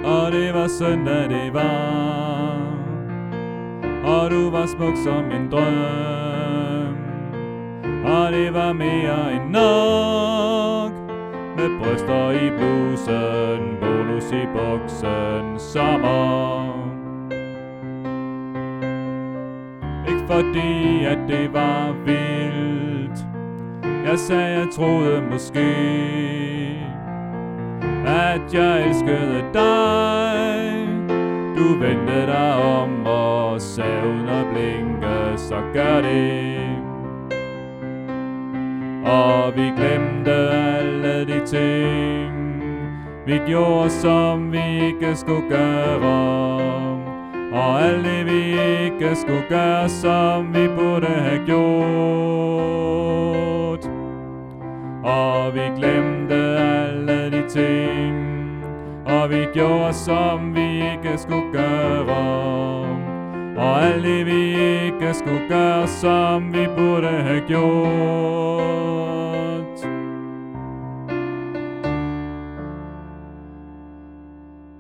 Og det var søndag, det var, og du var smuk som en drøm. Og det var mere end nok, med bryster i blusen, bolus i buksen, sommer. Ikke fordi at det var vildt, jeg sagde jeg troede måske, at jeg elskede dig. Du vendte dig om og sagde uden at blinke, så gør det. Og vi glemte alle de ting, vi gjorde som vi ikke skulle gøre. Og alt det vi ikke skulle gøre, som vi burde have gjort. Og vi glemte alle de ting, og vi gjorde som vi ikke skulle gøre. Og alt det vi ikke skulle gøre, som vi burde have gjort.